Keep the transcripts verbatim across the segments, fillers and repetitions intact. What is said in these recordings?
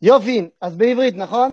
יופי, אז בעברית, נכון?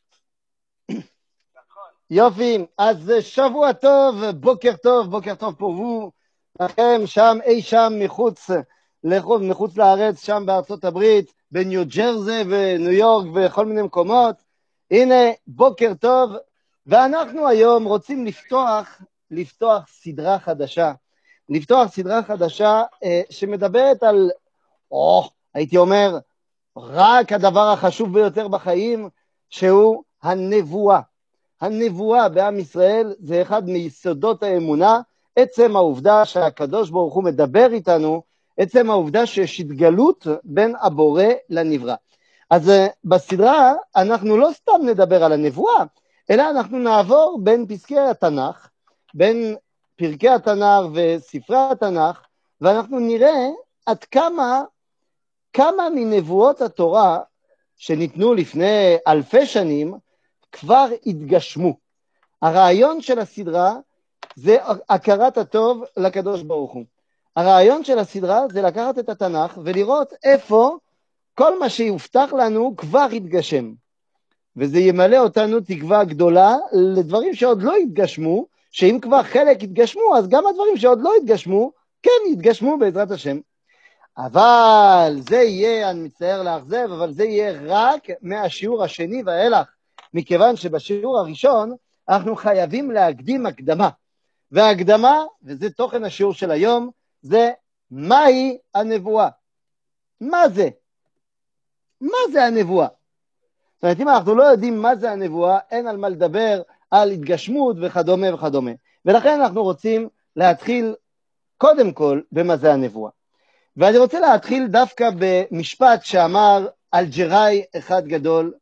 יופי, אז שבוע טוב, בוקר טוב, בוקר טוב פורבו, לכם שם, אי שם מחוץ, מחוץ לארץ, שם בארצות הברית, בניו ג'רזי וניו יורק וכל מיני מקומות. הנה, בוקר טוב, ואנחנו היום רוצים לפתוח, לפתוח סדרה חדשה, לפתוח סדרה חדשה אה, שמדברת על, או, הייתי אומר, רק הדבר החשוב ביותר בחיים, שהוא הנבואה. הנבואה בעם ישראל זה אחד מיסודות האמונה, עצם העובדה שהקדוש ברוך הוא מדבר איתנו, עצם העובדה שיש התגלות בין הבורא לנברא. אז בסדרה אנחנו לא סתם נדבר על הנבואה, אלא אנחנו נעבור בין פסקי התנ"ך, בין פרקי התנ"ך וספרי התנ"ך, ואנחנו נראה עד כמה, כמה מנבואות התורה שניתנו לפני אלפי שנים, כבר התגשמו. הרעיון של הסדרה זה הכרת הטוב לקדוש ברוך הוא. הרעיון של הסדרה זה לקחת את התנ"ך ולראות איפה כל מה שיובטח לנו כבר התגשם. וזה ימלא אותנו תקווה גדולה לדברים שעוד לא התגשמו, שאם כבר חלק התגשמו, אז גם הדברים שעוד לא התגשמו, כן התגשמו בעזרת השם. אבל זה יהיה, אני מצטער לאכזב, אבל זה יהיה רק מהשיעור השני ואילך. מכיוון שבשיעור הראשון אנחנו חייבים להקדים הקדמה, וההקדמה, וזה תוכן השיעור של היום, זה מהי הנבואה. מה זה? מה זה הנבואה? זאת אומרת, אם אנחנו לא יודעים מה זה הנבואה, אין על מה לדבר על התגשמות וכדומה וכדומה. ולכן אנחנו רוצים להתחיל קודם כל במה זה הנבואה. ואני רוצה להתחיל דווקא במשפט שאמר אלג'יראי אחד גדול,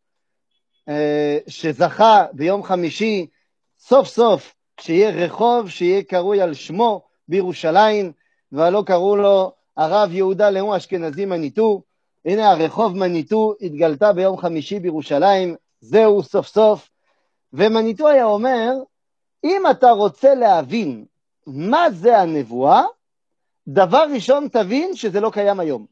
שזכה ביום חמישי סוף סוף שיהיה רחוב שיהיה קרוי על שמו בירושלים, ולא קראו לו הרב יהודה לאו אשכנזי מניטו. הנה הרחוב מניטו התגלתה ביום חמישי בירושלים, זהו סוף סוף. ומניטו היה אומר, אם אתה רוצה להבין מה זה הנבואה, דבר ראשון תבין שזה לא קיים היום.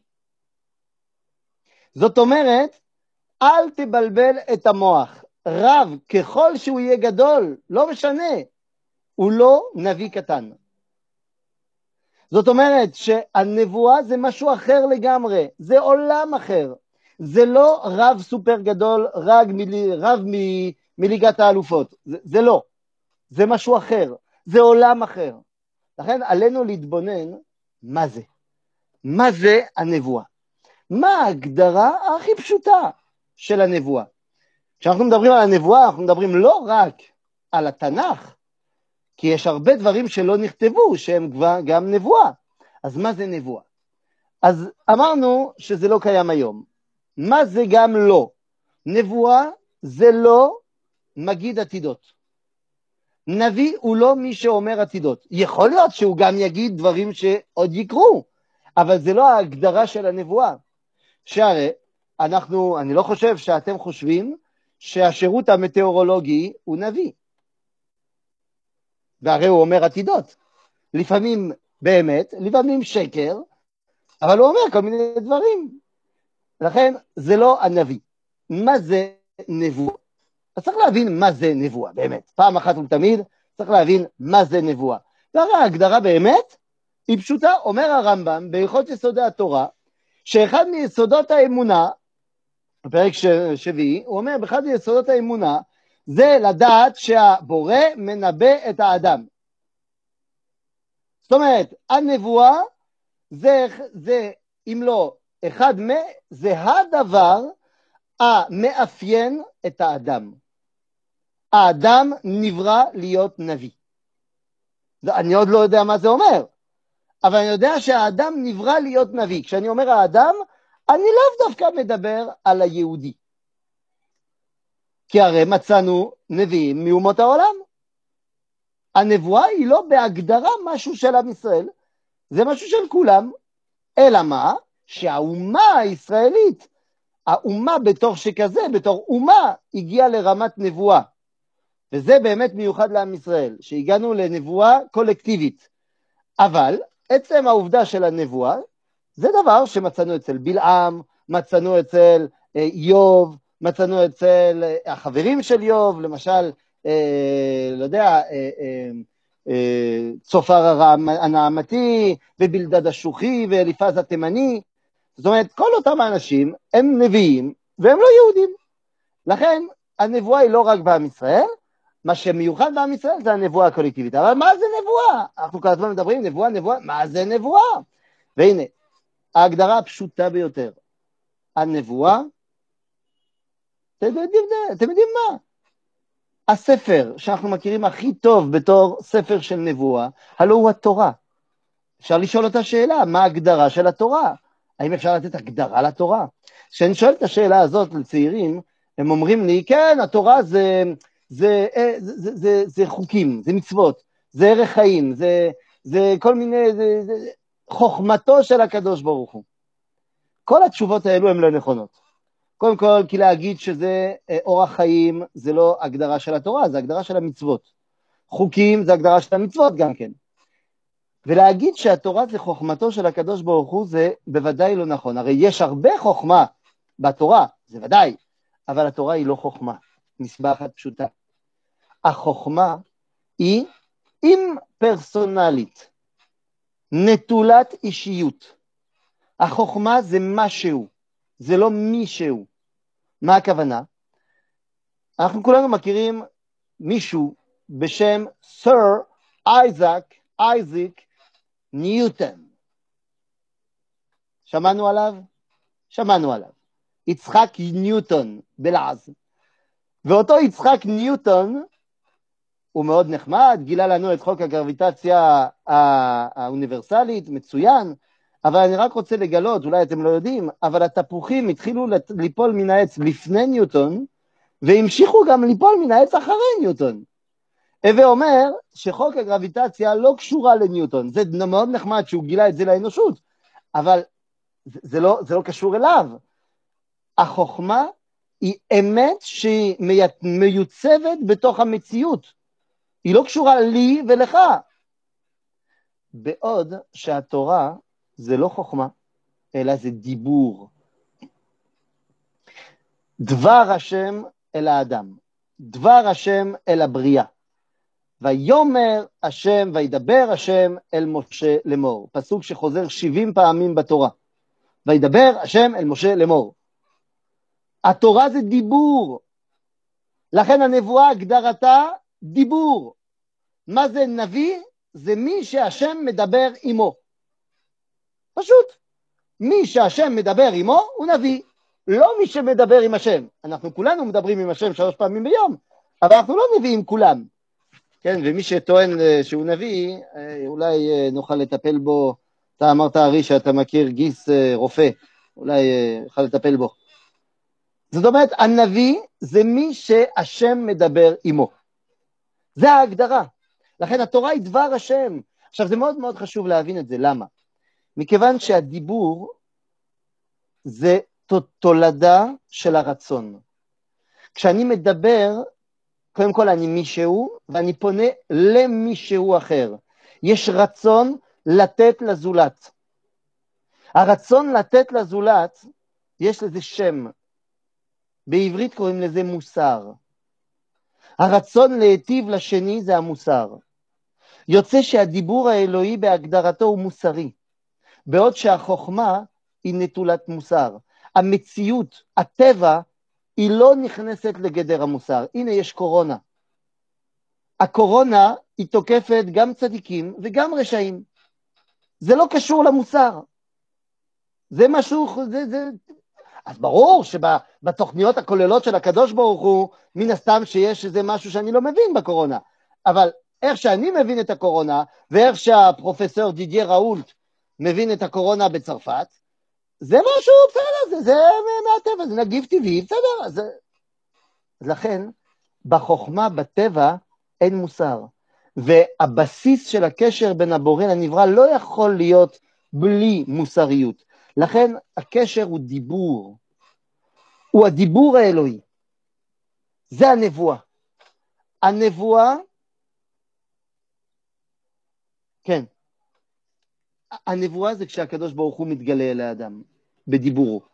זאת אומרת, אל תבלבל את המוח. רב, ככל שהוא יהיה גדול, לא משנה, הוא לא נביא קטן. זאת אומרת שהנבואה זה משהו אחר לגמרי, זה עולם אחר. זה לא רב סופר גדול, רב, מילי, רב מ, מליגת האלופות. זה, זה לא. זה משהו אחר. זה עולם אחר. לכן עלינו להתבונן מה זה. מה זה הנבואה? מה ההגדרה הכי פשוטה של הנבואה? כשאנחנו מדברים על הנבואה, אנחנו מדברים לא רק על התנ"ך, כי יש הרבה דברים שלא נכתבו, שהם גם נבואה. אז מה זה נבואה? אז אמרנו שזה לא קיים היום. מה זה גם לא? נבואה זה לא מגיד עתידות. נביא הוא לא מי שאומר עתידות. יכול להיות שהוא גם יגיד דברים שעוד יקרו, אבל זה לא ההגדרה של הנבואה. שהרי אנחנו, אני לא חושב שאתם חושבים שהשירות המטאורולוגי הוא נביא. והרי הוא אומר עתידות. לפעמים באמת, לפעמים שקר, אבל הוא אומר כל מיני דברים. לכן זה לא הנביא. מה זה נבואה? אז צריך להבין מה זה נבואה, באמת. פעם אחת ולתמיד צריך להבין מה זה נבואה. והרי ההגדרה באמת היא פשוטה. אומר הרמב"ם בהלכות יסודי התורה, שאחד מיסודות האמונה, בפרק שביעי, הוא אומר, באחד מיסודות האמונה, זה לדעת שהבורא מנבא את האדם. זאת אומרת, הנבואה זה, זה אם לא אחד מה, זה הדבר המאפיין את האדם. האדם נברא להיות נביא. אני עוד לא יודע מה זה אומר, אבל אני יודע שהאדם נברא להיות נביא. כשאני אומר האדם, אני לאו דווקא מדבר על היהודי. כי הרי מצאנו נביאים מאומות העולם. הנבואה היא לא בהגדרה משהו של עם ישראל, זה משהו של כולם. אלא מה? שהאומה הישראלית, האומה בתור שכזה, בתור אומה, הגיעה לרמת נבואה. וזה באמת מיוחד לעם ישראל, שהגענו לנבואה קולקטיבית. אבל עצם העובדה של הנבואה, זה דבר שמצאנו אצל בלעם, מצאנו אצל איוב, מצאנו אצל החברים של איוב, למשל, אה, לא יודע, אה, אה, אה, צופר הנעמתי, ובלדד השוחי, ואליפז התימני. זאת אומרת, כל אותם האנשים הם נביאים, והם לא יהודים. לכן, הנבואה היא לא רק בעם ישראל, מה שמיוחד בעם ישראל זה הנבואה הקולקטיבית. אבל מה זה נבואה? אנחנו כל הזמן מדברים, נבואה, נבואה, מה זה נבואה? והנה, ההגדרה הפשוטה ביותר, הנבואה, אתם יודעים, אתם יודעים מה? הספר שאנחנו מכירים הכי טוב בתור ספר של נבואה, הלא הוא התורה. אפשר לשאול אותה שאלה, מה ההגדרה של התורה? האם אפשר לתת הגדרה לתורה? כשאני שואל את השאלה הזאת לצעירים, הם אומרים לי, כן, התורה זה, זה, זה, זה, זה, זה חוקים, זה מצוות, זה ערך חיים, זה, זה כל מיני, זה, זה, חוכמתו של הקדוש ברוך הוא. כל התשובות האלו הן לא נכונות. קודם כל, כי להגיד שזה אורח חיים, זה לא הגדרה של התורה, זה הגדרה של המצוות. חוקים זה הגדרה של המצוות גם כן. ולהגיד שהתורה זה חוכמתו של הקדוש ברוך הוא, זה בוודאי לא נכון. הרי יש הרבה חוכמה בתורה, זה ודאי, אבל התורה היא לא חוכמה. מסיבה אחת פשוטה. החוכמה היא אימפרסונלית, נטולת אישיות. החוכמה זה משהו, זה לא מישהו. מה הכוונה? אנחנו כולנו מכירים מישהו בשם סר אייזק, אייזיק ניוטון. שמענו עליו? שמענו עליו. יצחק ניוטון בלעז. ואותו יצחק ניוטון הוא מאוד נחמד, גילה לנו את חוק הגרביטציה האוניברסלית, מצוין, אבל אני רק רוצה לגלות, אולי אתם לא יודעים, אבל התפוחים התחילו ליפול מן העץ לפני ניוטון, והמשיכו גם ליפול מן העץ אחרי ניוטון. הווה אומר שחוק הגרביטציה לא קשורה לניוטון, זה מאוד נחמד שהוא גילה את זה לאנושות, אבל זה, זה, לא, זה לא קשור אליו. החוכמה היא אמת שהיא מיוצבת בתוך המציאות, היא לא קשורה לי ולך. בעוד שהתורה זה לא חוכמה, אלא זה דיבור. דבר השם אל האדם, דבר השם אל הבריאה. ויאמר השם וידבר השם אל משה לאמור. פסוק שחוזר שבעים פעמים בתורה. וידבר השם אל משה לאמור. התורה זה דיבור. לכן הנבואה הגדרתה דיבור. מה זה נביא? זה מי שהשם מדבר עמו. פשוט. מי שהשם מדבר עמו הוא נביא. לא מי שמדבר עם השם. אנחנו כולנו מדברים עם השם שלוש פעמים ביום, אבל אנחנו לא נביאים כולם. כן, ומי שטוען שהוא נביא, אולי נוכל לטפל בו. אתה אמרת הרי שאתה מכיר גיס רופא, אולי נוכל לטפל בו. זאת אומרת, הנביא זה מי שהשם מדבר עמו. זה ההגדרה. לכן התורה היא דבר השם. עכשיו זה מאוד מאוד חשוב להבין את זה, למה? מכיוון שהדיבור זה תולדה של הרצון. כשאני מדבר, קודם כל אני מישהו, ואני פונה למישהו אחר. יש רצון לתת לזולת. הרצון לתת לזולת, יש לזה שם. בעברית קוראים לזה מוסר. הרצון להיטיב לשני זה המוסר. יוצא שהדיבור האלוהי בהגדרתו הוא מוסרי, בעוד שהחוכמה היא נטולת מוסר. המציאות, הטבע, היא לא נכנסת לגדר המוסר. הנה יש קורונה. הקורונה היא תוקפת גם צדיקים וגם רשעים. זה לא קשור למוסר. זה משהו, זה, זה... אז ברור שבתוכניות הכוללות של הקדוש ברוך הוא, מן הסתם שיש איזה משהו שאני לא מבין בקורונה. אבל איך שאני מבין את הקורונה, ואיך שהפרופסור דידייה ראולט מבין את הקורונה בצרפת, זה משהו, בסדר, זה, זה מהטבע, זה נגיב טבעי, בסדר. אז, אז לכן, בחוכמה, בטבע, אין מוסר. והבסיס של הקשר בין הבורא לנברא לא יכול להיות בלי מוסריות. לכן הקשר הוא דיבור. הוא הדיבור האלוהי. זה הנבואה. הנבואה, כן. הנבואה זה כשהקדוש ברוך הוא מתגלה אל האדם, בדיבורו.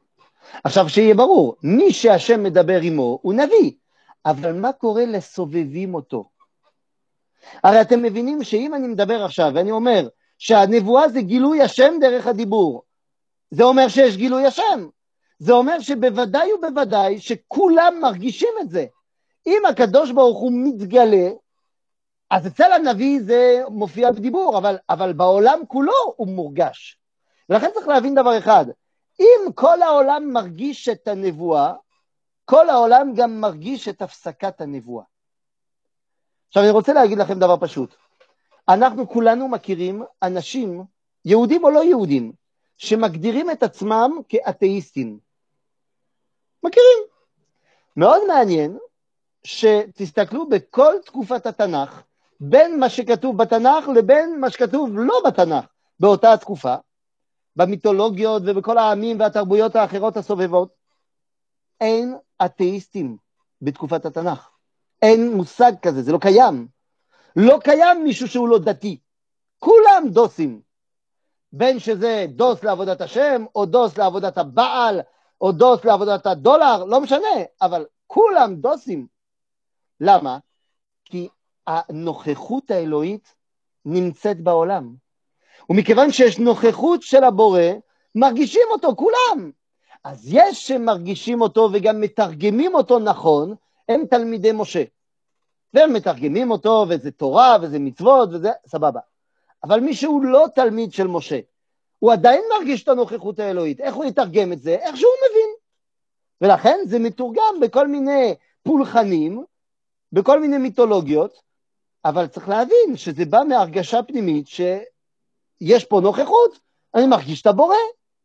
עכשיו שיהיה ברור, מי שהשם מדבר עמו הוא נביא, אבל מה קורה לסובבים אותו? הרי אתם מבינים שאם אני מדבר עכשיו ואני אומר שהנבואה זה גילוי השם דרך הדיבור, זה אומר שיש גילוי השם. זה אומר שבוודאי ובוודאי שכולם מרגישים את זה. אם הקדוש ברוך הוא מתגלה, אז אצל הנביא זה מופיע בדיבור, אבל, אבל בעולם כולו הוא מורגש. ולכן צריך להבין דבר אחד, אם כל העולם מרגיש את הנבואה, כל העולם גם מרגיש את הפסקת הנבואה. עכשיו אני רוצה להגיד לכם דבר פשוט. אנחנו כולנו מכירים אנשים, יהודים או לא יהודים, שמגדירים את עצמם כאתאיסטים. מכירים. מאוד מעניין שתסתכלו בכל תקופת התנ"ך, בין מה שכתוב בתנ"ך לבין מה שכתוב לא בתנ"ך, באותה התקופה, במיתולוגיות ובכל העמים והתרבויות האחרות הסובבות, אין אתאיסטים בתקופת התנ"ך. אין מושג כזה, זה לא קיים. לא קיים מישהו שהוא לא דתי. כולם דוסים. בין שזה דוס לעבודת השם, או דוס לעבודת הבעל, או דוס לעבודת הדולר, לא משנה, אבל כולם דוסים. למה? כי הנוכחות האלוהית נמצאת בעולם. ומכיוון שיש נוכחות של הבורא, מרגישים אותו כולם. אז יש שמרגישים אותו וגם מתרגמים אותו נכון, הם תלמידי משה. והם מתרגמים אותו, וזה תורה, וזה מצוות, וזה סבבה. אבל מי שהוא לא תלמיד של משה, הוא עדיין מרגיש את הנוכחות האלוהית. איך הוא יתרגם את זה? איך שהוא מבין. ולכן זה מתורגם בכל מיני פולחנים, בכל מיני מיתולוגיות, אבל צריך להבין שזה בא מהרגשה פנימית שיש פה נוכחות, אני מרגיש את הבורא.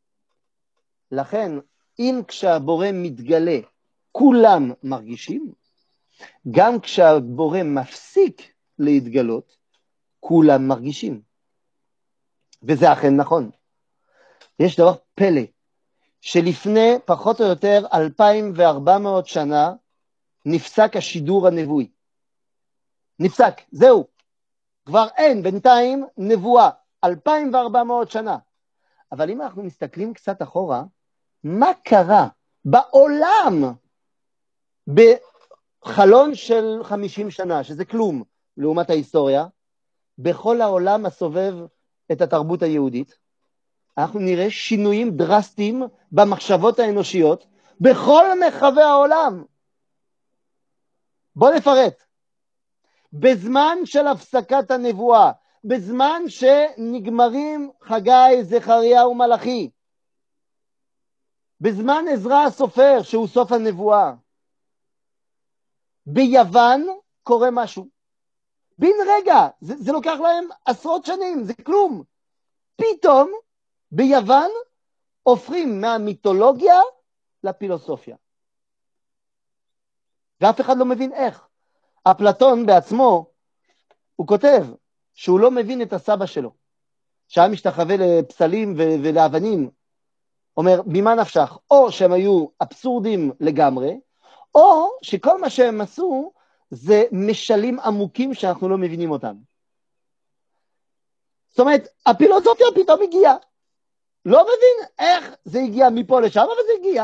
לכן, אם כשהבורא מתגלה, כולם מרגישים, גם כשהבורא מפסיק להתגלות, כולם מרגישים. וזה אכן נכון. יש דבר פלא, שלפני פחות או יותר אלפיים וארבע מאות שנה, נפסק השידור הנבואי. נפסק, זהו. כבר אין בינתיים נבואה, אלפיים וארבע מאות שנה. אבל אם אנחנו מסתכלים קצת אחורה, מה קרה בעולם בחלון של חמישים שנה, שזה כלום לעומת ההיסטוריה, בכל העולם הסובב את התרבות היהודית, אנחנו נראה שינויים דרסטיים במחשבות האנושיות בכל מרחבי העולם. בוא נפרט. בזמן של הפסקת הנבואה, בזמן שנגמרים חגי, זכריה ומלאכי, בזמן עזרא הסופר שהוא סוף הנבואה, ביוון קורה משהו. בין רגע, זה, זה לוקח להם עשרות שנים, זה כלום. פתאום ביוון הופכים מהמיתולוגיה לפילוסופיה. ואף אחד לא מבין איך. אפלטון בעצמו, הוא כותב שהוא לא מבין את הסבא שלו, שהיה משתחווה לפסלים ו- ולאבנים. אומר, במה נפשך? או שהם היו אבסורדים לגמרי, או שכל מה שהם עשו זה משלים עמוקים שאנחנו לא מבינים אותם. זאת אומרת, הפילוסופיה פתאום הגיעה. לא מבין איך זה הגיע מפה לשם, אבל זה הגיע.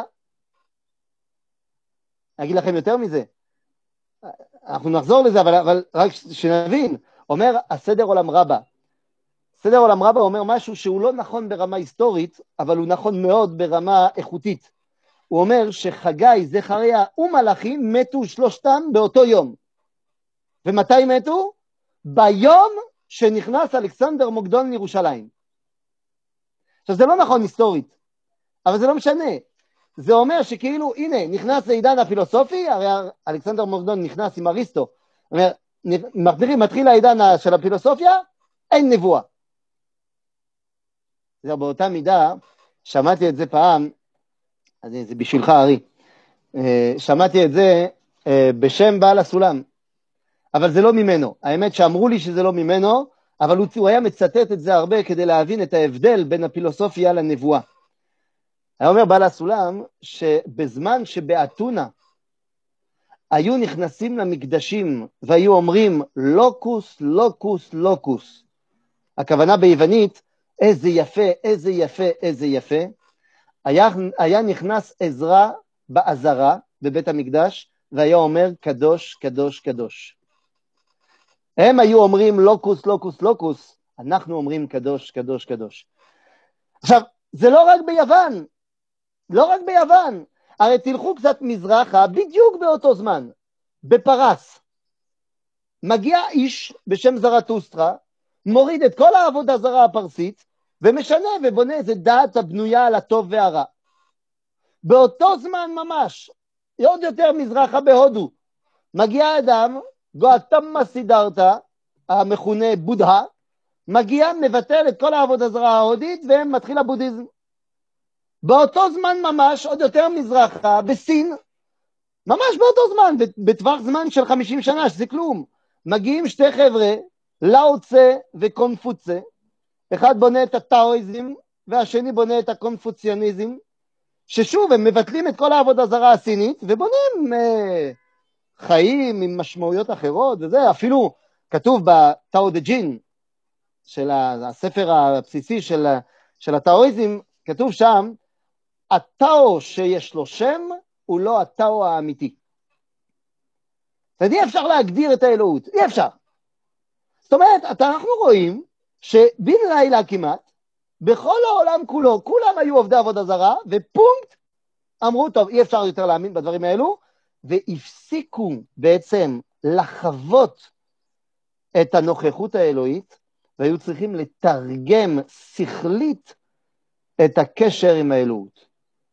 אני אגיד לכם יותר מזה. אנחנו נחזור לזה, אבל, אבל רק שנבין. אומר הסדר עולם רבה. סדר עולם רבה אומר משהו שהוא לא נכון ברמה היסטורית, אבל הוא נכון מאוד ברמה איכותית. הוא אומר שחגי, זכריה ומלאכי מתו שלושתם באותו יום. ומתי מתו? ביום שנכנס אלכסנדר מוקדון לירושלים. עכשיו זה לא נכון היסטורית, אבל זה לא משנה. זה אומר שכאילו, הנה, נכנס לעידן הפילוסופי, הרי אלכסנדר מוקדון נכנס עם אריסטו, אומר, מתחיל, מתחיל העידן של הפילוסופיה, אין נבואה. זה באותה מידה, שמעתי את זה פעם, אז זה בשבילך ארי, שמעתי את זה בשם בעל הסולם, אבל זה לא ממנו. האמת שאמרו לי שזה לא ממנו, אבל הוא, הוא היה מצטט את זה הרבה כדי להבין את ההבדל בין הפילוסופיה לנבואה. היה אומר בעל הסולם שבזמן שבאתונה היו נכנסים למקדשים והיו אומרים לוקוס, לוקוס, לוקוס. הכוונה ביוונית, איזה יפה, איזה יפה, איזה יפה. היה, היה נכנס עזרא בעזרה בבית המקדש, והיה אומר קדוש, קדוש, קדוש. הם היו אומרים לוקוס, לוקוס, לוקוס, אנחנו אומרים קדוש, קדוש, קדוש. עכשיו, זה לא רק ביוון, לא רק ביוון, הרי תלכו קצת מזרחה, בדיוק באותו זמן, בפרס. מגיע איש בשם זרטוסטרה, מוריד את כל העבודה זרה הפרסית, ומשנה ובונה איזה דעת הבנויה על הטוב והרע. באותו זמן ממש, עוד יותר מזרחה בהודו, מגיע אדם, גואטמה סידרתה, המכונה בודה, מגיע, מבטל את כל העבודה זרה ההודית, ומתחיל הבודהיזם. באותו זמן ממש, עוד יותר מזרחה, בסין, ממש באותו זמן, בטווח זמן של חמישים שנה, שזה כלום, מגיעים שתי חבר'ה, לאו צה וקונפוצה, אחד בונה את הטאואיזם, והשני בונה את הקונפוציוניזם, ששוב, הם מבטלים את כל העבודה זרה הסינית, ובונים אה, חיים עם משמעויות אחרות, וזה אפילו כתוב בטאו דה ג'ין, של הספר הבסיסי של, של הטאואיזם, כתוב שם, הטאו שיש לו שם, הוא לא הטאו האמיתי. זאת אי אפשר להגדיר את האלוהות, אי אפשר. זאת אומרת, אנחנו רואים שבין לילה כמעט, בכל העולם כולו, כולם היו עובדי עבודה זרה, ופונקט, אמרו, טוב, אי אפשר יותר להאמין בדברים האלו, והפסיקו בעצם לחוות את הנוכחות האלוהית, והיו צריכים לתרגם שכלית את הקשר עם האלוהות.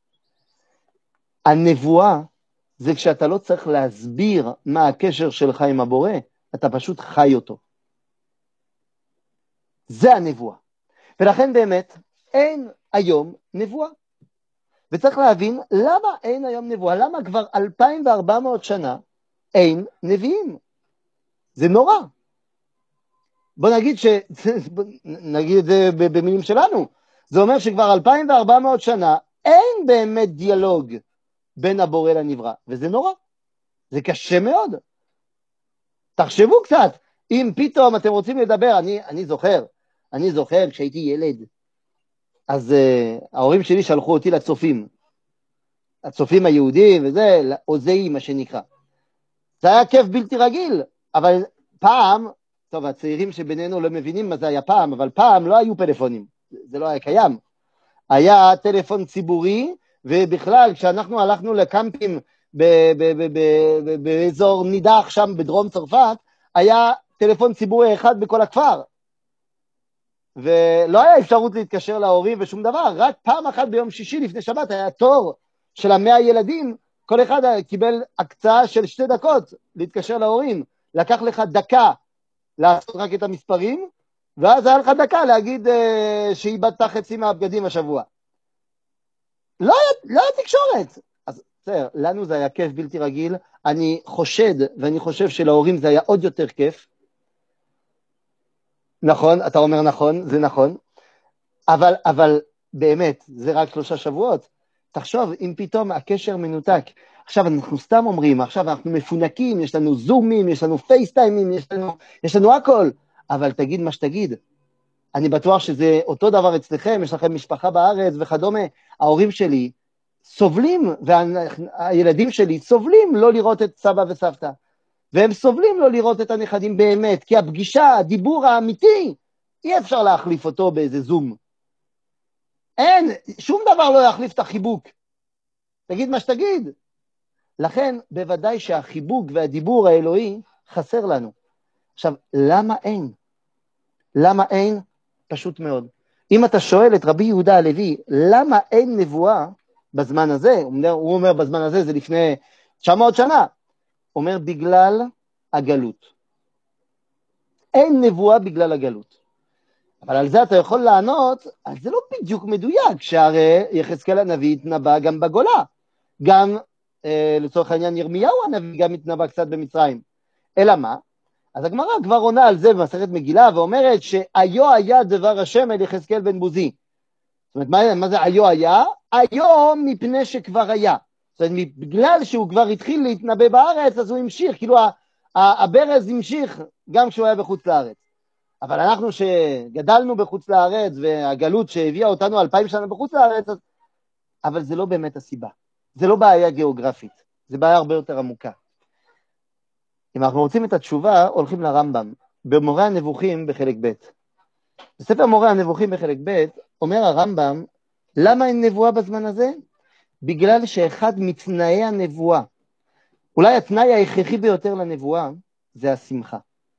הנבואה זה כשאתה לא צריך להסביר מה הקשר שלך עם הבורא, אתה פשוט חי אותו. זה הנבואה. ולכן באמת אין היום נבואה. וצריך להבין למה אין היום נבואה, למה כבר אלפיים וארבע מאות שנה אין נביאים. זה נורא. בוא נגיד ש... נגיד את זה במילים שלנו. זה אומר שכבר אלפיים וארבע מאות שנה אין באמת דיאלוג בין הבורא לנברא, וזה נורא. זה קשה מאוד. תחשבו קצת, אם פתאום אתם רוצים לדבר, אני, אני זוכר, אני זוכר כשהייתי ילד, אז uh, ההורים שלי שלחו אותי לצופים, הצופים היהודים וזה, לעוזי מה שנקרא. זה היה כיף בלתי רגיל, אבל פעם, טוב, הצעירים שבינינו לא מבינים מה זה היה פעם, אבל פעם לא היו פלאפונים, זה לא היה קיים. היה טלפון ציבורי, ובכלל כשאנחנו הלכנו לקמפים באזור נידח שם בדרום צרפת, היה טלפון ציבורי אחד בכל הכפר. ולא היה אפשרות להתקשר להורים ושום דבר, רק פעם אחת ביום שישי לפני שבת היה תור של המאה ילדים, כל אחד קיבל הקצאה של שתי דקות להתקשר להורים, לקח לך דקה לעשות רק את המספרים, ואז היה לך דקה להגיד אה, שאיבדת חצי מהבגדים השבוע. לא היה, לא היה תקשורת. אז בסדר, לנו זה היה כיף בלתי רגיל, אני חושד ואני חושב שלהורים זה היה עוד יותר כיף, נכון, אתה אומר נכון, זה נכון, אבל, אבל באמת, זה רק שלושה שבועות. תחשוב, אם פתאום הקשר מנותק, עכשיו אנחנו סתם אומרים, עכשיו אנחנו מפונקים, יש לנו זומים, יש לנו פייסטיימים, יש לנו, יש לנו הכל, אבל תגיד מה שתגיד. אני בטוח שזה אותו דבר אצלכם, יש לכם משפחה בארץ וכדומה. ההורים שלי סובלים, והילדים שלי סובלים לא לראות את סבא וסבתא. והם סובלים לא לראות את הנכדים באמת, כי הפגישה, הדיבור האמיתי, אי אפשר להחליף אותו באיזה זום. אין, שום דבר לא יחליף את החיבוק. תגיד מה שתגיד. לכן, בוודאי שהחיבוק והדיבור האלוהי חסר לנו. עכשיו, למה אין? למה אין? פשוט מאוד. אם אתה שואל את רבי יהודה הלוי, למה אין נבואה בזמן הזה? הוא אומר, הוא אומר בזמן הזה, זה לפני תשע מאות שנה. אומר, בגלל הגלות. אין נבואה בגלל הגלות. אבל על זה אתה יכול לענות, אז זה לא בדיוק מדויק, שהרי יחזקאל הנביא התנבא גם בגולה. גם, אה, לצורך העניין, ירמיהו הנביא גם התנבא קצת במצרים. אלא מה? אז הגמרא כבר עונה על זה במסכת מגילה, ואומרת שהיו היה דבר השם אל יחזקאל בן בוזי. זאת אומרת, מה, מה זה היו היה? היו מפני שכבר היה. זאת אומרת, בגלל שהוא כבר התחיל להתנבא בארץ, אז הוא המשיך, כאילו הברז המשיך גם כשהוא היה בחוץ לארץ. אבל אנחנו שגדלנו בחוץ לארץ, והגלות שהביאה אותנו אלפיים שנה בחוץ לארץ, אז אבל זה לא באמת הסיבה. זה לא בעיה גיאוגרפית, זה בעיה הרבה יותר עמוקה. אם אנחנו רוצים את התשובה, הולכים לרמב"ם, במורה הנבוכים בחלק ב'. בספר מורה הנבוכים בחלק ב', אומר הרמב"ם, למה אין נבואה בזמן הזה? בגלל שאחד מתנאי הנבואה, אולי התנאי ההכרחי ביותר לנבואה, זה השמחה.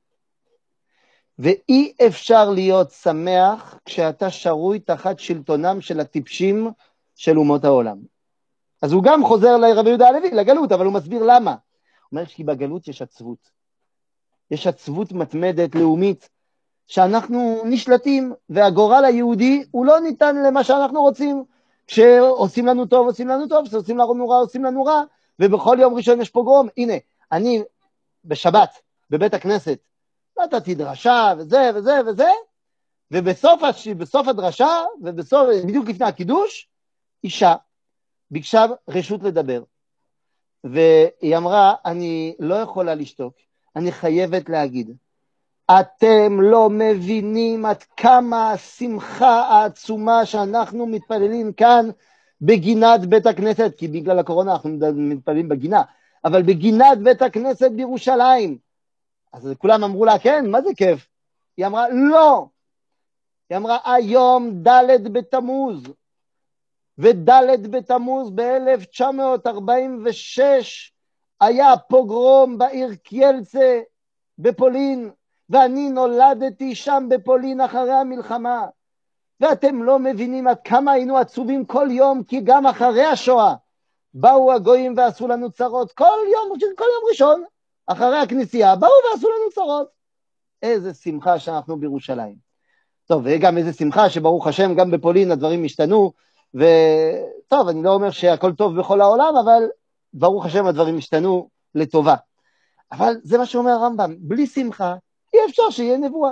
ואי אפשר להיות שמח כשאתה שרוי תחת שלטונם של הטיפשים של אומות העולם. אז הוא גם חוזר לרבי יהודה הלוי, לגלות, אבל הוא מסביר למה. הוא אומר כי בגלות יש עצבות. יש עצבות מתמדת, לאומית, שאנחנו נשלטים, והגורל היהודי הוא לא ניתן למה שאנחנו רוצים. כשעושים לנו טוב, עושים לנו טוב, כשעושים לנו רע, עושים לנו רע, ובכל יום ראשון יש פוגרום. הנה, אני בשבת, בבית הכנסת, נתתי דרשה, וזה וזה וזה, ובסוף הש... בסוף הדרשה, ובסוף, בדיוק לפני הקידוש, אישה ביקשה רשות לדבר. והיא אמרה, אני לא יכולה לשתוק, אני חייבת להגיד, אתם לא מבינים עד כמה השמחה העצומה שאנחנו מתפללים כאן בגינת בית הכנסת, כי בגלל הקורונה אנחנו מתפללים בגינה, אבל בגינת בית הכנסת בירושלים. אז כולם אמרו לה, כן, מה זה כיף? היא אמרה, לא. היא אמרה, היום ד' בתמוז, וד' בתמוז ב-אלף תשע מאות ארבעים ושש היה פוגרום בעיר קיילצה בפולין, ואני נולדתי שם בפולין אחרי המלחמה, ואתם לא מבינים עד כמה היינו עצובים כל יום, כי גם אחרי השואה באו הגויים ועשו לנו צרות, כל יום, כל יום ראשון, אחרי הכנסייה, באו ועשו לנו צרות. איזה שמחה שאנחנו בירושלים. טוב, וגם איזה שמחה שברוך השם גם בפולין הדברים השתנו, וטוב, אני לא אומר שהכל טוב בכל העולם, אבל ברוך השם הדברים השתנו לטובה. אבל זה מה שאומר הרמב"ם, בלי שמחה אי אפשר שיהיה נבואה.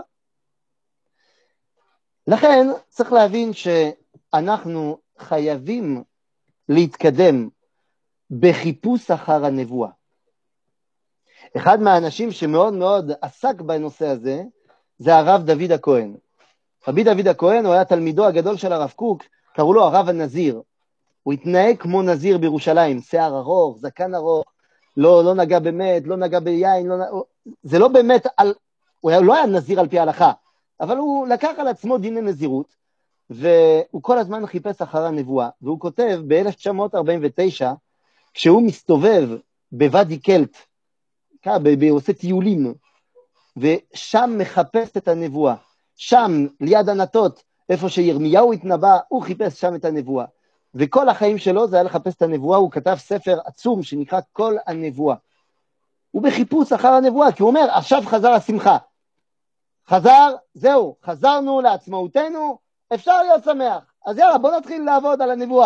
לכן צריך להבין שאנחנו חייבים להתקדם בחיפוש אחר הנבואה. אחד מהאנשים שמאוד מאוד עסק בנושא הזה, זה הרב דוד הכהן. רבי דוד הכהן הוא היה תלמידו הגדול של הרב קוק, קראו לו הרב הנזיר. הוא התנהג כמו נזיר בירושלים, שיער ארוך, זקן ארוך, לא, לא נגע באמת, לא נגע ביין, לא, זה לא באמת, על, הוא לא היה נזיר על פי ההלכה, אבל הוא לקח על עצמו דיני נזירות, והוא כל הזמן חיפש אחר הנבואה, והוא כותב ב-אלף תשע מאות ארבעים ותשע, כשהוא מסתובב בוואדי קלט, הוא עושה טיולים, ושם מחפש את הנבואה, שם ליד ענתות, איפה שירמיהו התנבא, הוא חיפש שם את הנבואה, וכל החיים שלו זה היה לחפש את הנבואה. הוא כתב ספר עצום שנקרא כל הנבואה, הוא בחיפוש אחר הנבואה, כי הוא אומר עכשיו חזר השמחה, חזר, זהו, חזרנו לעצמאותנו, אפשר להיות שמח, אז יאללה בוא נתחיל לעבוד על הנבואה.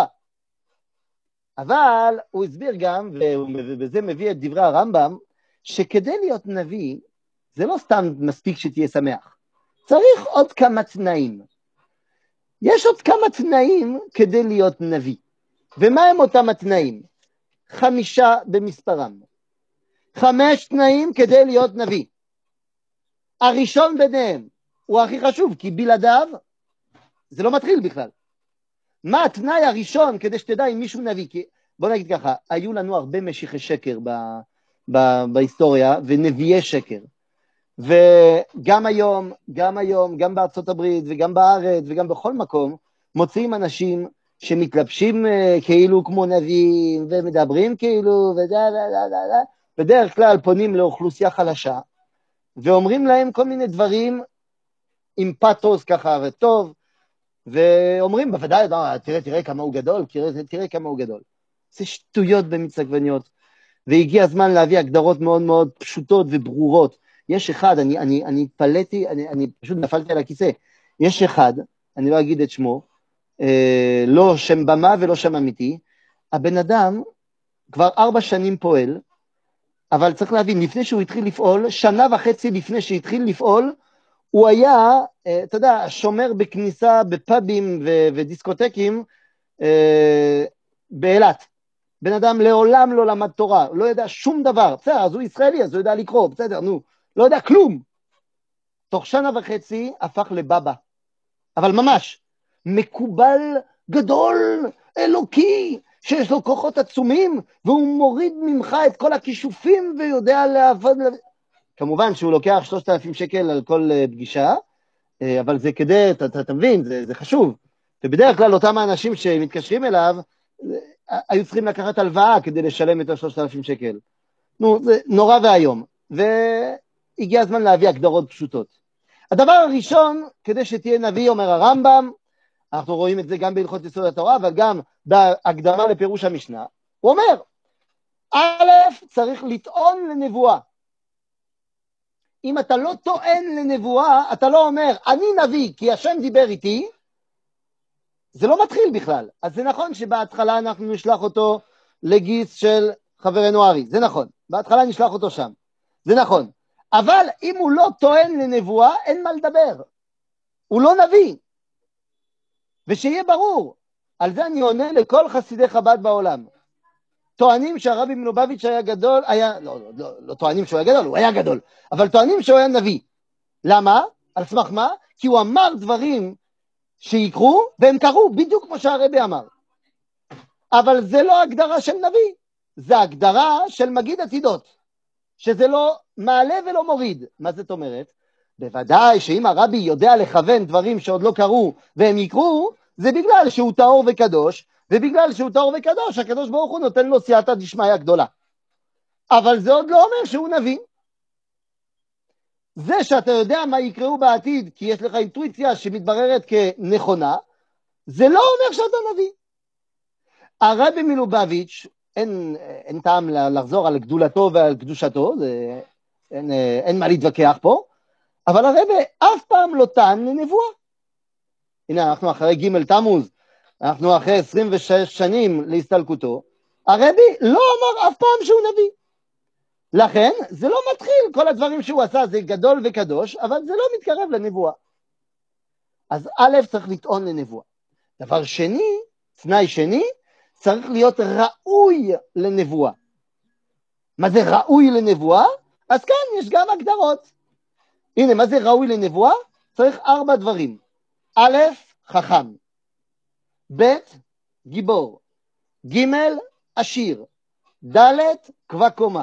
אבל הוא הסביר גם, ובזה מביא את דברי הרמב"ם, שכדי להיות נביא, זה לא סתם מספיק שתהיה שמח. צריך עוד כמה תנאים. יש עוד כמה תנאים כדי להיות נביא. ומה הם אותם התנאים? חמישה במספרם. חמש תנאים כדי להיות נביא. הראשון ביניהם הוא הכי חשוב, כי בלעדיו זה לא מתחיל בכלל. מה התנאי הראשון כדי שתדע אם מישהו נביא? כי בוא נגיד ככה, היו לנו הרבה משיחי שקר ב, ב, בהיסטוריה, ונביאי שקר. וגם היום, גם היום, גם בארצות הברית, וגם בארץ, וגם בכל מקום, מוצאים אנשים שמתלבשים כאילו כמו נביאים, ומדברים כאילו, ודה, דה, דה, דה. בדרך כלל פונים לאוכלוסייה חלשה, ואומרים להם כל מיני דברים עם פאתוס ככה וטוב, ואומרים בוודאי, תראה, תראה כמה הוא גדול, תראה, תראה כמה הוא גדול. זה שטויות במיץ עגבניות, והגיע הזמן להביא הגדרות מאוד מאוד פשוטות וברורות. יש אחד, אני, אני, אני התפלאתי, אני, אני פשוט נפלתי על הכיסא, יש אחד, אני לא אגיד את שמו, אה, לא שם במה ולא שם אמיתי, הבן אדם כבר ארבע שנים פועל, אבל צריך להבין, לפני שהוא התחיל לפעול, שנה וחצי לפני שהתחיל לפעול, הוא היה, אתה יודע, שומר בכניסה בפאבים ו- ודיסקוטקים אה, באילת. בן אדם לעולם לא למד תורה, לא יודע שום דבר. בסדר, אז הוא ישראלי, אז הוא יודע לקרוא, בסדר, נו, לא יודע כלום. תוך שנה וחצי הפך לבבא. אבל ממש, מקובל גדול, אלוקי, שיש לו כוחות עצומים, והוא מוריד ממך את כל הכישופים ויודע לעבוד. כמובן שהוא לוקח שלושת אלפים שקל על כל פגישה, אבל זה כדי, אתה, אתה, אתה מבין, זה, זה חשוב. ובדרך כלל אותם האנשים שמתקשרים אליו, היו צריכים לקחת הלוואה כדי לשלם את ה-שלושת אלפים שקל. נו, זה נורא והיום. והגיע הזמן להביא הגדרות פשוטות. הדבר הראשון, כדי שתהיה נביא, אומר הרמב"ם, אנחנו רואים את זה גם בהלכות יסוד התורה, אבל גם בהקדמה לפירוש המשנה, הוא אומר, א', צריך לטעון לנבואה. אם אתה לא טוען לנבואה, אתה לא אומר, אני נביא, כי השם דיבר איתי, זה לא מתחיל בכלל. אז זה נכון שבהתחלה אנחנו נשלח אותו לגיס של חברנו ארי, זה נכון. בהתחלה נשלח אותו שם, זה נכון. אבל אם הוא לא טוען לנבואה, אין מה לדבר. הוא לא נביא. ושיהיה ברור, על זה אני עונה לכל חסידי חב"ד בעולם. טוענים שהרבי מלובביץ' היה גדול, היה, לא, לא, לא, לא טוענים שהוא היה גדול, הוא היה גדול, אבל טוענים שהוא היה נביא. למה? על סמך מה? כי הוא אמר דברים שיקרו, והם קרו בדיוק כמו שהרבי אמר. אבל זה לא הגדרה של נביא, זה הגדרה של מגיד עתידות, שזה לא מעלה ולא מוריד. מה זאת אומרת? בוודאי שאם הרבי יודע לכוון דברים שעוד לא קרו והם יקרו, זה בגלל שהוא טהור וקדוש, ובגלל שהוא טהור וקדוש, הקדוש ברוך הוא נותן לו סייעתא דשמיא גדולה. אבל זה עוד לא אומר שהוא נביא. זה שאתה יודע מה יקראו בעתיד, כי יש לך אינטואיציה שמתבררת כנכונה, זה לא אומר שאתה נביא. הרבי מלובביץ', אין, אין טעם לחזור על גדולתו ועל קדושתו, זה, אין, אין מה להתווכח פה, אבל הרבי אף פעם לא טען לנבואה. הנה, אנחנו אחרי ג' תמוז, אנחנו אחרי עשרים ושש שנים להסתלקותו, הרבי לא אמר אף פעם שהוא נביא. לכן, זה לא מתחיל, כל הדברים שהוא עשה זה גדול וקדוש, אבל זה לא מתקרב לנבואה. אז א', צריך לטעון לנבואה. דבר שני, תנאי שני, צריך להיות ראוי לנבואה. מה זה ראוי לנבואה? אז כאן יש גם הגדרות. הנה, מה זה ראוי לנבואה? צריך ארבע דברים. א', חכם. ב', גיבור. ג', עשיר. ד', קבע קומה.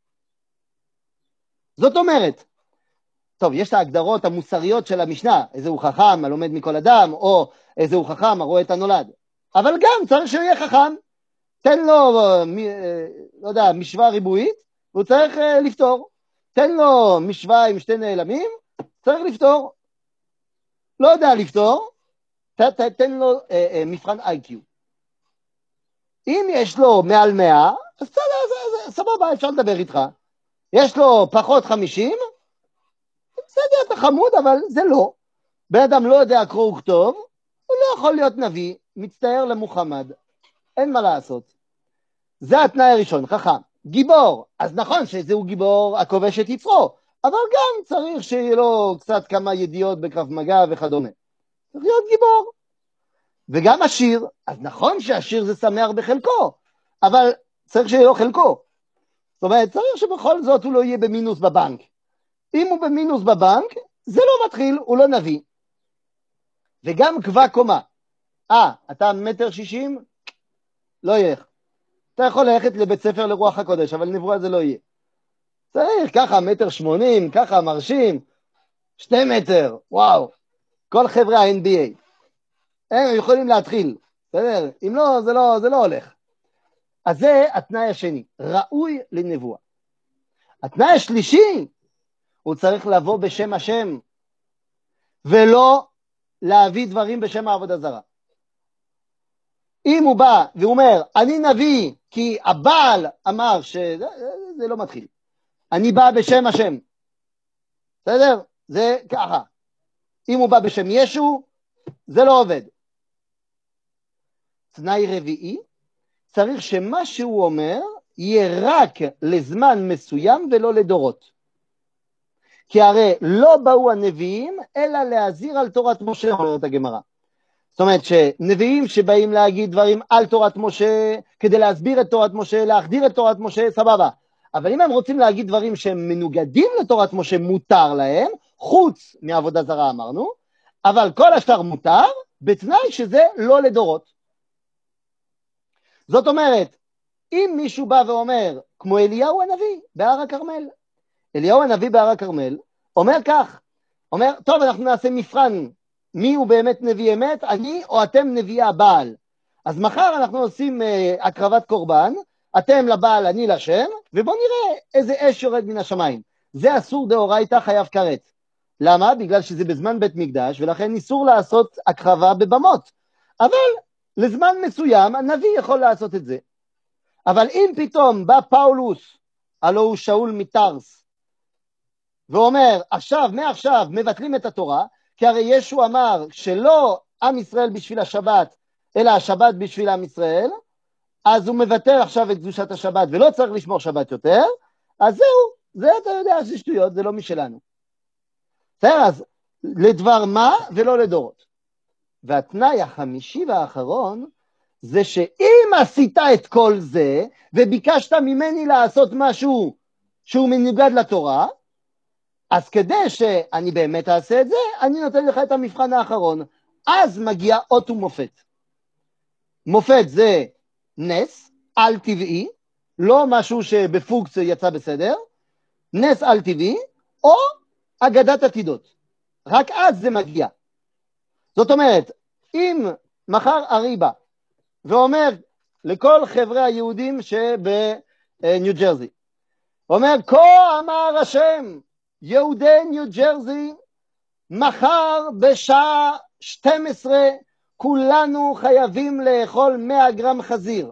זאת אומרת, טוב, יש את ההגדרות המוסריות של המשנה, איזה הוא חכם, הלומד מכל אדם, או איזה הוא חכם, הרואה את הנולד. אבל גם צריך שהוא יהיה חכם. תן לו, לא יודע, משוואה ריבועית, והוא צריך לפתור. תן לו משוואה עם שתי נעלמים, צריך לפתור. לא יודע לפתור, ת, ת, תן לו אה, אה, מבחן איי קיו. אם יש לו מעל מאה, אז סבבה, אפשר לדבר איתך. יש לו פחות חמישים, בסדר, אתה חמוד, אבל זה לא. בן אדם לא יודע קרוא וכתוב, הוא לא יכול להיות נביא, מצטער למוחמד. אין מה לעשות. זה התנאי הראשון, חכם. גיבור, אז נכון שזהו גיבור הכובש את יצרו, אבל גם צריך שיהיה לו קצת כמה ידיעות בקרב מגע וכדומה. צריך להיות גיבור. וגם עשיר, אז נכון שעשיר זה שמח בחלקו, אבל צריך שיהיה לו חלקו. זאת אומרת, צריך שבכל זאת הוא לא יהיה במינוס בבנק. אם הוא במינוס בבנק, זה לא מתחיל, הוא לא נביא. וגם קבע קומה. אה, אתה מטר שישים? לא ילך. אתה יכול ללכת לבית ספר לרוח הקודש, אבל נבואה זה לא יהיה. צריך ככה מטר שמונים, ככה מרשים, שתי מטר, וואו. כל חבר'ה ה-אן בי איי. הם יכולים להתחיל, בסדר? אם לא, זה לא, זה לא הולך. אז זה התנאי השני, ראוי לנבואה. התנאי השלישי, הוא צריך לבוא בשם השם, ולא להביא דברים בשם העבודה זרה. אם הוא בא והוא אומר, אני נביא, כי הבעל אמר שזה זה לא מתחיל. אני בא בשם השם. בסדר? זה ככה. אם הוא בא בשם ישו, זה לא עובד. תנאי רביעי, צריך שמה שהוא אומר יהיה רק לזמן מסוים ולא לדורות. כי הרי לא באו הנביאים, אלא להזהיר על תורת משה, אומרת הגמרא. זאת אומרת שנביאים שבאים להגיד דברים על תורת משה, כדי להסביר את תורת משה, להחדיר את תורת משה, סבבה. אבל אם הם רוצים להגיד דברים שהם מנוגדים לתורת משה, מותר להם, חוץ מעבודה זרה אמרנו, אבל כל השאר מותר, בתנאי שזה לא לדורות. זאת אומרת, אם מישהו בא ואומר, כמו אליהו הנביא בהר הכרמל, אליהו הנביא בהר הכרמל, אומר כך, אומר, טוב, אנחנו נעשה מבחן, מי הוא באמת נביא אמת, אני או אתם נביאי הבעל. אז מחר אנחנו עושים uh, הקרבת קורבן, אתם לבעל, אני לשם, ובואו נראה איזה אש יורד מן השמיים. זה אסור דאורייתא, חייב כרת. למה? בגלל שזה בזמן בית מקדש, ולכן איסור לעשות הקרבה בבמות. אבל לזמן מסוים, הנביא יכול לעשות את זה. אבל אם פתאום בא פאולוס, הלא הוא שאול מטרס, ואומר, עכשיו, מעכשיו, מבטלים את התורה, כי הרי ישו אמר שלא עם ישראל בשביל השבת, אלא השבת בשביל עם ישראל, אז הוא מבטל עכשיו את קדושת השבת, ולא צריך לשמור שבת יותר, אז זהו, זה אתה יודע שזה שטויות, זה לא משלנו. בסדר, אז לדבר מה ולא לדורות. והתנאי החמישי והאחרון, זה שאם עשית את כל זה, וביקשת ממני לעשות משהו שהוא מנוגד לתורה, אז כדי שאני באמת אעשה את זה, אני נותן לך את המבחן האחרון. אז מגיע אות ומופת. מופת זה נס, על טבעי, לא משהו שבפוקס יצא בסדר, נס על טבעי, או אגדת עתידות. רק אז זה מגיע. זאת אומרת, אם מחר אריבה, ואומר לכל חבר'ה היהודים שבניו ג'רזי, אומר, כה אמר השם, יהודי ניו ג'רזי, מחר בשעה שתים עשרה, כולנו חייבים לאכול מאה גרם חזיר.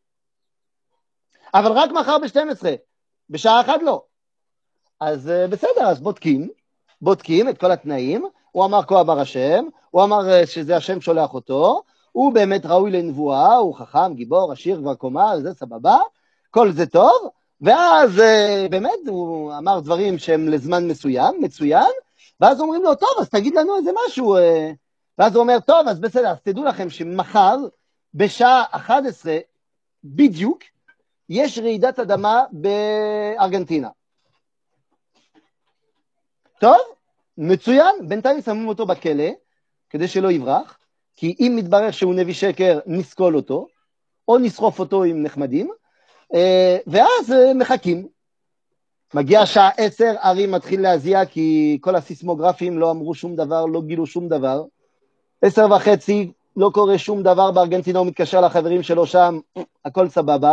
אבל רק מחר ב-שתים עשרה, בשעה אחת לא. אז בסדר, אז בודקים, בודקים את כל התנאים, הוא אמר כה אמר השם, הוא אמר שזה השם שולח אותו, הוא באמת ראוי לנבואה, הוא חכם, גיבור, עשיר, כבר קומה, זה סבבה, כל זה טוב, ואז באמת הוא אמר דברים שהם לזמן מסוים, מצוין, ואז אומרים לו, טוב, אז תגיד לנו איזה משהו, ואז הוא אומר, טוב, אז בסדר, אז תדעו לכם שמחר, בשעה אחת עשרה, בדיוק, יש רעידת אדמה בארגנטינה. טוב, מצוין, בינתיים שמים אותו בכלא, כדי שלא יברח, כי אם מתברר שהוא נביא שקר, נסקול אותו, או נסחוף אותו עם נחמדים, ואז מחכים. מגיע שעה עשר, ארי מתחיל להזיע, כי כל הסיסמוגרפים לא אמרו שום דבר, לא גילו שום דבר. עשר וחצי, לא קורה שום דבר בארגנטינה, הוא מתקשר לחברים שלו שם, הכל סבבה.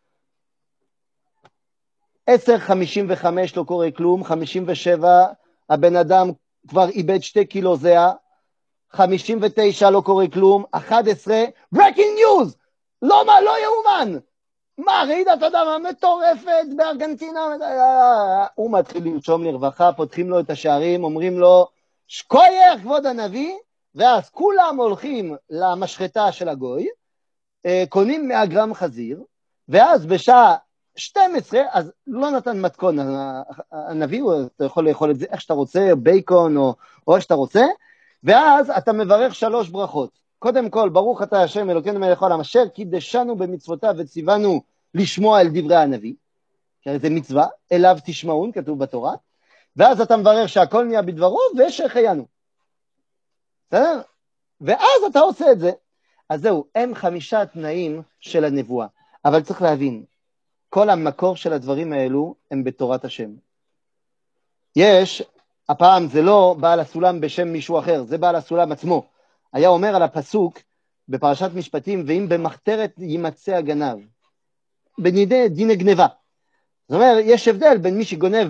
עשר חמישים וחמש לא קורה כלום, חמישים ושבע, הבן אדם כבר איבד שתי קילו זהה, חמישים ותשע לא קורה כלום, אחת עשרה, breaking news! לא מה, לא יאומן! מה, רעידת אדמה מטורפת בארגנטינה? הוא מתחיל לנשום לרווחה, פותחים לו את השערים, אומרים לו, שכוייך כבוד הנביא, ואז כולם הולכים למשחטה של הגוי, קונים מאה גרם חזיר, ואז בשעה שתים עשרה, אז לא נתן מתכון, הנביא, אתה יכול לאכול את זה איך שאתה רוצה, בייקון או, או איך שאתה רוצה, ואז אתה מברך שלוש ברכות. קודם כל, ברוך אתה השם אלוקינו מלך העולם, אשר קידשנו במצוותיו וציוונו לשמוע אל דברי הנביא, כי זה מצווה, אליו תשמעון, כתוב בתורה, ואז אתה מברך שהכל נהיה בדברו, ושחיינו. בסדר? ואז אתה עושה את זה. אז זהו, הם חמישה תנאים של הנבואה. אבל צריך להבין, כל המקור של הדברים האלו הם בתורת השם. יש, הפעם זה לא בעל הסולם בשם מישהו אחר, זה בעל הסולם עצמו. היה אומר על הפסוק בפרשת משפטים, ואם במחתרת יימצא הגנב, בנידי דיני גנבה. זאת אומרת, יש הבדל בין מי שגונב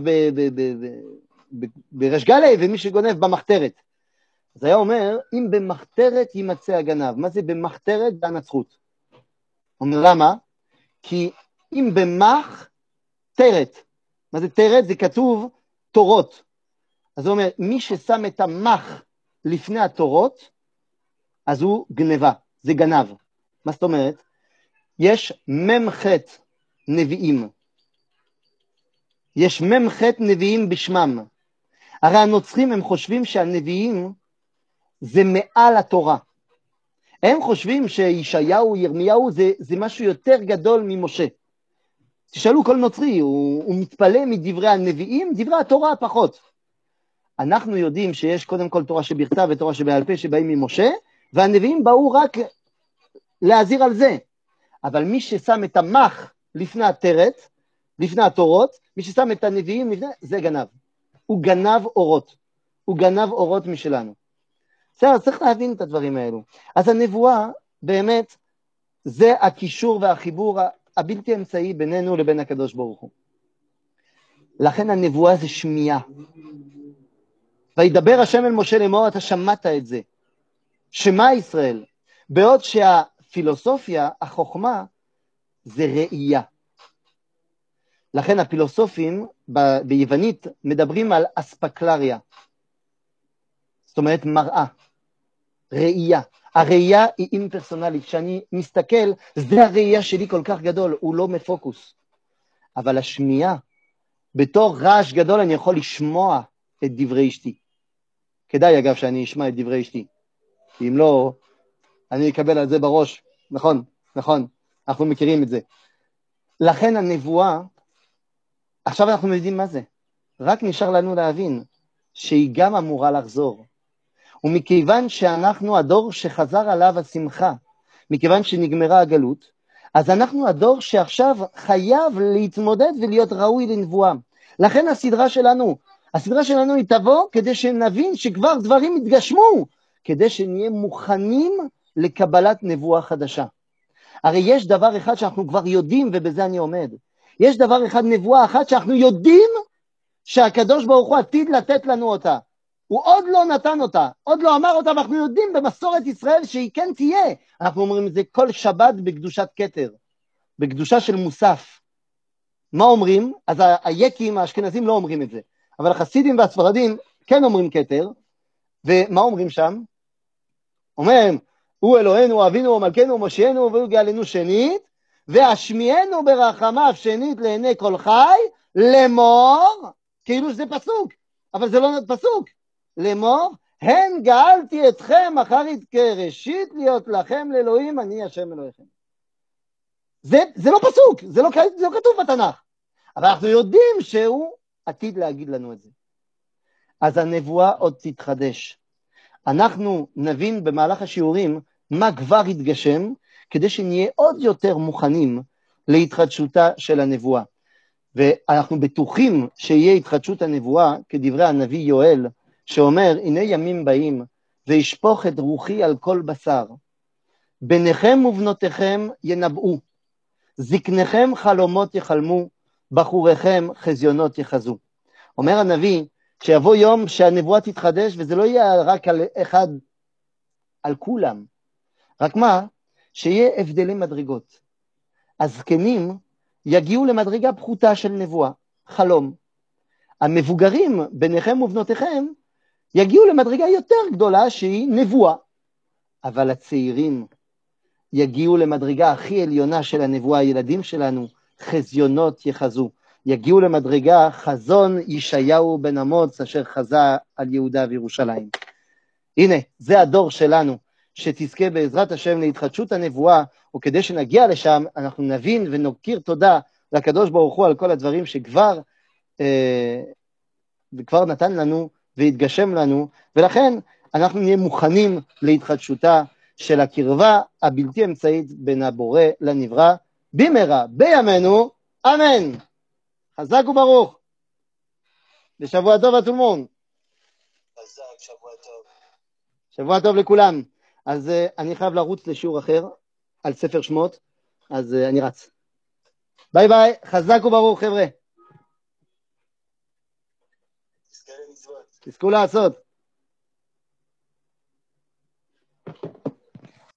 בריש גלי ומי שגונב במחתרת. אז היה אומר, אם במחתרת יימצא הגנב, מה זה במחתרת? זה הנצחות. אומר, למה? כי אם במח, תרת. מה זה תרת? זה כתוב תורות. אז הוא אומר, מי ששם את המח לפני התורות, אז הוא גנבה, זה גנב. מה זאת אומרת? יש ממחת נביאים. יש ממחת נביאים בשמם. הרי הנוצרים הם חושבים שהנביאים זה מעל התורה. הם חושבים שישעיהו, ירמיהו, זה, זה משהו יותר גדול ממשה. תשאלו כל נוצרי, הוא, הוא מתפלא מדברי הנביאים, דברי התורה פחות. אנחנו יודעים שיש קודם כל תורה שבכתב ותורה שבעל פה שבאים ממשה, והנביאים באו רק להזהיר על זה. אבל מי ששם את המח לפני הטרת, לפני התורות, מי ששם את הנביאים לפני, זה גנב. הוא גנב אורות. הוא גנב אורות משלנו. בסדר, צריך להבין את הדברים האלו. אז הנבואה, באמת, זה הקישור והחיבור הבלתי אמצעי בינינו לבין הקדוש ברוך הוא. לכן הנבואה זה שמיעה. וידבר השם אל משה לאמור, אתה שמעת את זה. שמע ישראל. בעוד שהפילוסופיה, החוכמה, זה ראייה. לכן הפילוסופים ב- ביוונית מדברים על אספקלריה. זאת אומרת מראה, ראייה. הראייה היא אימפרסונלית. כשאני מסתכל, זה הראייה שלי כל כך גדול, הוא לא מפוקוס. אבל השמיעה, בתור רעש גדול אני יכול לשמוע את דברי אשתי. כדאי אגב שאני אשמע את דברי אשתי. כי אם לא, אני אקבל על זה בראש. נכון, נכון, אנחנו מכירים את זה. לכן הנבואה, עכשיו אנחנו יודעים מה זה. רק נשאר לנו להבין שהיא גם אמורה לחזור. ומכיוון שאנחנו הדור שחזר עליו השמחה, מכיוון שנגמרה הגלות, אז אנחנו הדור שעכשיו חייב להתמודד ולהיות ראוי לנבואה. לכן הסדרה שלנו, הסדרה שלנו היא תבוא כדי שנבין שכבר דברים התגשמו, כדי שנהיה מוכנים לקבלת נבואה חדשה. הרי יש דבר אחד שאנחנו כבר יודעים, ובזה אני עומד. יש דבר אחד, נבואה אחת שאנחנו יודעים שהקדוש ברוך הוא עתיד לתת לנו אותה. הוא עוד לא נתן אותה, עוד לא אמר אותה, ואנחנו יודעים במסורת ישראל שהיא כן תהיה. אנחנו אומרים את זה כל שבת בקדושת כתר, בקדושה של מוסף. מה אומרים? אז היקים, האשכנזים לא אומרים את זה. אבל החסידים והספרדים כן אומרים כתר, ומה אומרים שם? אומרים, הוא אלוהינו, אבינו, מלכנו, מושיענו, והוא גאלנו שנית, והשמיענו ברחמיו שנית לעיני כל חי, לאמור, כאילו שזה פסוק, אבל זה לא פסוק, לאמור, הן גאלתי אתכם אחרית כראשית להיות לכם לאלוהים, אני השם אלוהיכם. זה, זה לא פסוק, זה לא, זה לא כתוב בתנ"ך, אבל אנחנו יודעים שהוא עתיד להגיד לנו את זה. אז הנבואה עוד תתחדש. אנחנו נבין במהלך השיעורים מה כבר התגשם, כדי שנהיה עוד יותר מוכנים להתחדשותה של הנבואה. ואנחנו בטוחים שיהיה התחדשות הנבואה, כדברי הנביא יואל, שאומר, הנה ימים באים, וישפוך את רוחי על כל בשר. בניכם ובנותיכם ינבאו, זקניכם חלומות יחלמו, בחוריכם חזיונות יחזו. אומר הנביא, שיבוא יום שהנבואה תתחדש, וזה לא יהיה רק על אחד, על כולם. רק מה? שיהיה הבדלי מדרגות. הזקנים יגיעו למדרגה פחותה של נבואה, חלום. המבוגרים ביניכם ובנותיכם יגיעו למדרגה יותר גדולה שהיא נבואה. אבל הצעירים יגיעו למדרגה הכי עליונה של הנבואה, הילדים שלנו, חזיונות יחזו. יגיעו למדרגה חזון ישעיהו בן אמוץ אשר חזה על יהודה וירושלים. הנה, זה הדור שלנו, שתזכה בעזרת השם להתחדשות הנבואה, וכדי שנגיע לשם אנחנו נבין ונוקיר תודה לקדוש ברוך הוא על כל הדברים שכבר אה, כבר נתן לנו והתגשם לנו, ולכן אנחנו נהיה מוכנים להתחדשותה של הקרבה הבלתי אמצעית בין הבורא לנברא, במהרה בימינו, אמן. חזק וברוך. ושבוע טוב לתולמון. חזק, שבוע טוב. שבוע טוב לכולם. אז uh, אני חייב לרוץ לשיעור אחר על ספר שמות, אז uh, אני רץ. ביי ביי, חזק וברוך חבר'ה. תזכה למצוות. תזכו לעשות.